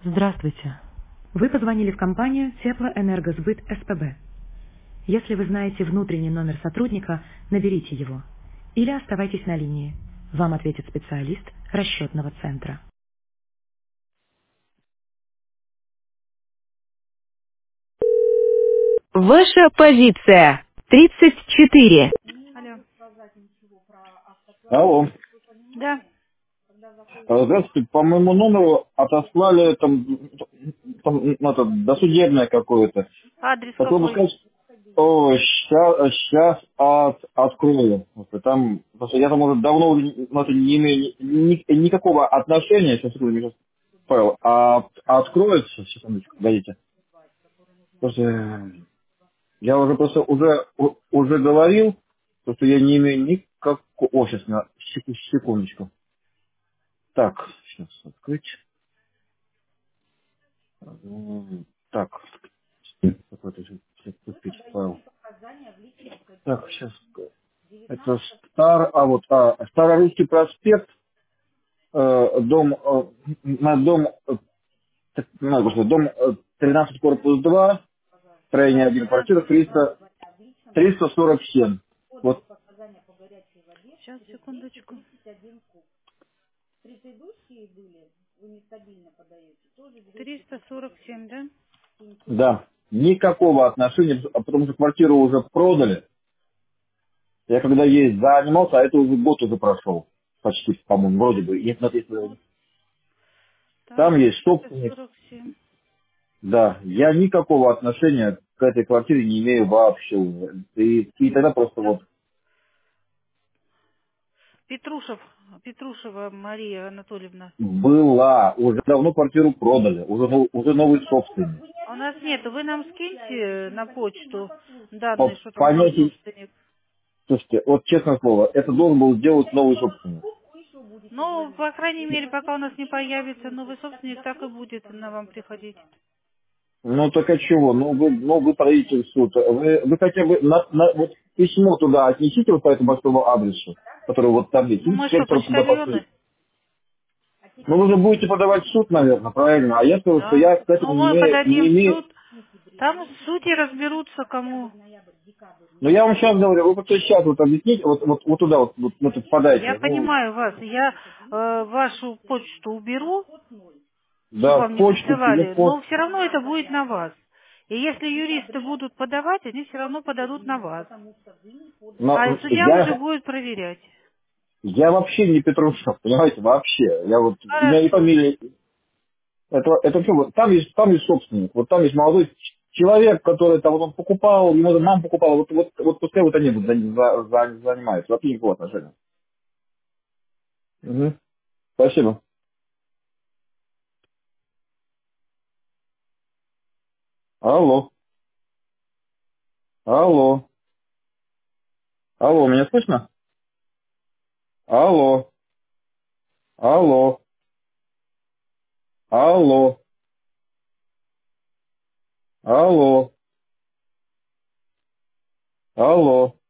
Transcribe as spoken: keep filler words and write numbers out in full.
Здравствуйте. Вы позвонили в компанию Теплоэнергосбыт СПБ. Если вы знаете внутренний номер сотрудника, наберите его. Или оставайтесь на линии. Вам ответит специалист расчетного центра. Ваша позиция. тридцать четыре. Алло. Алло. Да. Э, Здравствуйте. По моему номеру отослали там, там ну, это, досудебное какое-то. Адрес Хотел бы какой? сказать, о, сейчас, сейчас от, открою. Вот, и там, потому что я там уже давно уже, ну, это не имею ни- ни- никакого отношения, сейчас, секунду, сейчас, Павел, а откроется, секундочку, погодите. Просто, э, я уже просто уже, у- уже говорил, то, что я не имею никакого... О, сейчас, на секу- секундочку. Так, сейчас открыть. М, Так, какой-то же купить файл. Так, сейчас. Это стар, а вот а, Старорусский проспект, э, дом, э, на дом, э, так, ну, господи, дом э, тринадцать корпус два, строение один, Да. квартира триста, триста сорок семь. Вот, Сейчас, секундочку. триста сорок семь, да? да, никакого отношения, а потому что квартиру уже продали. Я когда есть занимался, а это уже год уже прошел. Почти, по-моему, вроде бы. Если, если Вот. Так, там есть триста собственник. сорок семь. Да, я никакого отношения к этой квартире не имею вообще уже. И, и тогда просто Так. вот Петрушев. Петрушева Мария Анатольевна. была, уже давно квартиру продали, уже, нов- уже новый собственник. А у нас нет. Вы нам скиньте на почту данные, По что там новый понятию, собственник. слушайте, вот честное слово, это должен был сделать новый собственник. Ну, по крайней мере, пока у нас не появится новый собственник, так и будет на вам приходить. Ну так а чего? Ну вы, ну вы поедете в суд. Вы, вы хотя бы на, на- вот письмо туда отнесите вот по этому большому адресу, который вот там есть, Ну, и мы что, инспектор туда почтальоны? пошлет. Ну вы же будете подавать в суд, наверное, правильно? А я скажу, что Да. я к этому Ну, не мы имею, не подадим в имею. суд. Там в суде разберутся, кому. Но я вам сейчас говорю, вы просто сейчас вот объясните, вот, вот, вот туда вот, вот, вот Я впадаете. Ну, понимаю вас. Я э, вашу почту уберу, чтобы да, вам не почту, присылали, телефон. но все равно это будет на вас. И если юристы будут подавать, они все равно подадут на вас. Но А м, судья уже я, будет проверять. я вообще не Петрушев, понимаете, вообще. Я вот, имя и Хорошо. фамилия. Это, это все, вот там есть, там есть собственник, вот там есть молодой ч- человек, который там вот он покупал, ему мама покупала, вот, вот, вот пускай вот они вот за- за- за- занимаются, вообще никакого отношения. Мгм. Спасибо. Алло, алло, алло, меня слышно? Алло, алло, алло, алло, алло.